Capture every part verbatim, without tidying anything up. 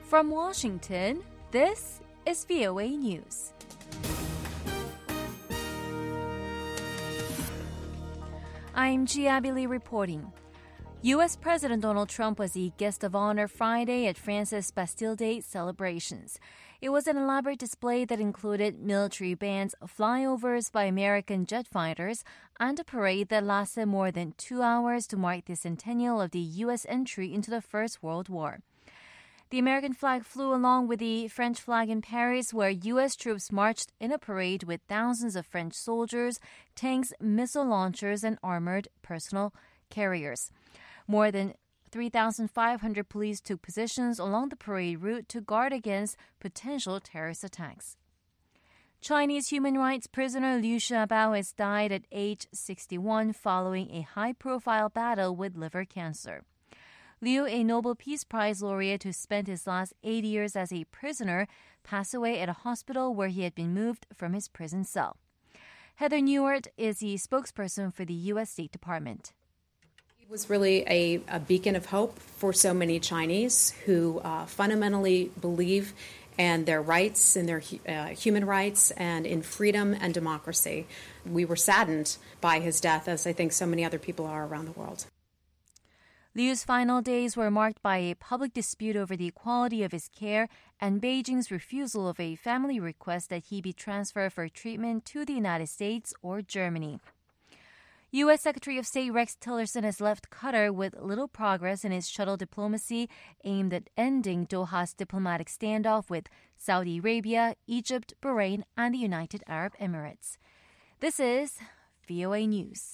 From Washington, this is V O A News. I'm Gia Lee reporting. U S. President Donald Trump was the guest of honor Friday at France's Bastille Day celebrations. It was an elaborate display that included military bands, flyovers by American jet fighters, and a parade that lasted more than two hours to mark the centennial of the U S entry into the First World War. The American flag flew along with the French flag in Paris, where U S troops marched in a parade with thousands of French soldiers, tanks, missile launchers, and armored personnel carriers. More than three thousand five hundred police took positions along the parade route to guard against potential terrorist attacks. Chinese human rights prisoner Liu Xiaobo has died at age sixty-one following a high-profile battle with liver cancer. Liu, a Nobel Peace Prize laureate who spent his last eight years as a prisoner, passed away at a hospital where he had been moved from his prison cell. Heather Newart is the spokesperson for the U S. State Department. It was really a, a beacon of hope for so many Chinese who uh, fundamentally believe in their rights, in their uh, human rights, and in freedom and democracy. We were saddened by his death, as I think so many other people are around the world. Liu's final days were marked by a public dispute over the quality of his care and Beijing's refusal of a family request that he be transferred for treatment to the United States or Germany. U S. Secretary of State Rex Tillerson has left Qatar with little progress in his shuttle diplomacy aimed at ending Doha's diplomatic standoff with Saudi Arabia, Egypt, Bahrain, and the United Arab Emirates. This is V O A News.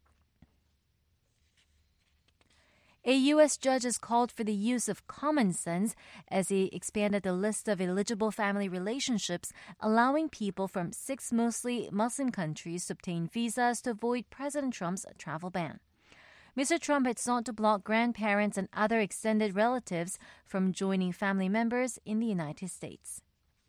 A U S judge has called for the use of common sense as he expanded the list of eligible family relationships, allowing people from six mostly Muslim countries to obtain visas to avoid President Trump's travel ban. Mister Trump had sought to block grandparents and other extended relatives from joining family members in the United States.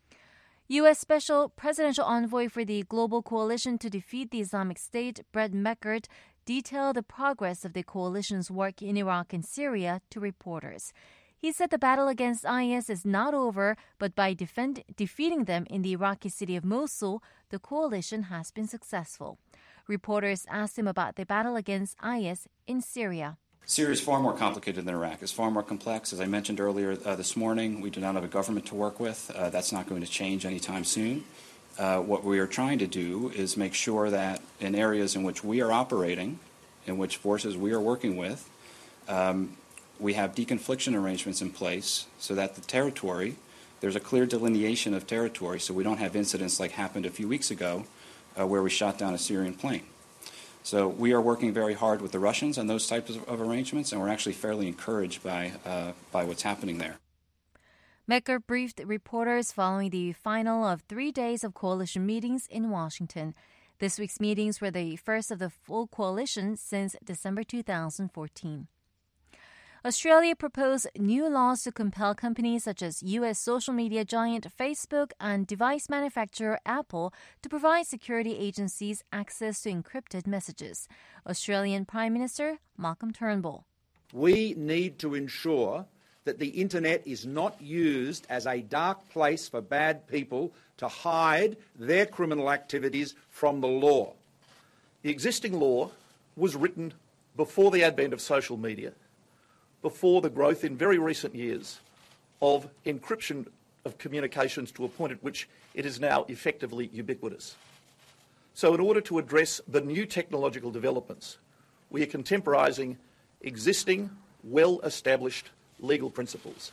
U S. Special Presidential Envoy for the Global Coalition to Defeat the Islamic State, Brett Meckert, detailed the progress of the coalition's work in Iraq and Syria to reporters. He said the battle against I S is not over, but by defend, defeating them in the Iraqi city of Mosul, the coalition has been successful. Reporters asked him about the battle against I S in Syria. Syria is far more complicated than Iraq. It's far more complex. As I mentioned earlier uh, this morning, we do not have a government to work with. Uh, that's not going to change anytime soon. Uh, what we are trying to do is make sure that in areas in which we are operating, in which forces we are working with, um, we have deconfliction arrangements in place so that the territory, there's a clear delineation of territory so we don't have incidents like happened a few weeks ago uh, where we shot down a Syrian plane. So we are working very hard with the Russians on those types of, of arrangements, and we're actually fairly encouraged by, uh, by what's happening there. Meckert briefed reporters following the final of three days of coalition meetings in Washington. This week's meetings were the first of the full coalition since December two thousand fourteen. Australia proposed new laws to compel companies such as U S social media giant Facebook and device manufacturer Apple to provide security agencies access to encrypted messages. Australian Prime Minister Malcolm Turnbull. We need to ensure that the internet is not used as a dark place for bad people to hide their criminal activities from the law. The existing law was written before the advent of social media, before the growth in very recent years of encryption of communications to a point at which it is now effectively ubiquitous. So in order to address the new technological developments, we are contemporising existing, well-established legal principles.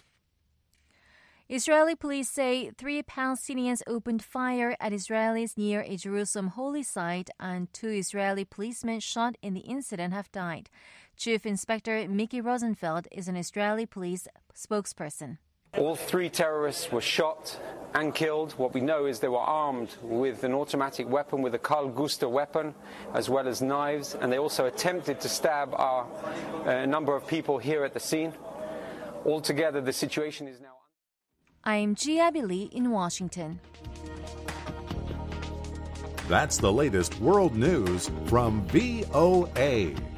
Israeli police say three Palestinians opened fire at Israelis near a Jerusalem holy site, and two Israeli policemen shot in the incident have died. Chief Inspector Mickey Rosenfeld is an Israeli police spokesperson. All three terrorists were shot and killed. What we know is they were armed with an automatic weapon, with a Carl Gustav weapon, as well as knives, and they also attempted to stab our, uh, a number of people here at the scene. Altogether, the situation is now... I'm Gia Lee in Washington. That's the latest world news from V O A.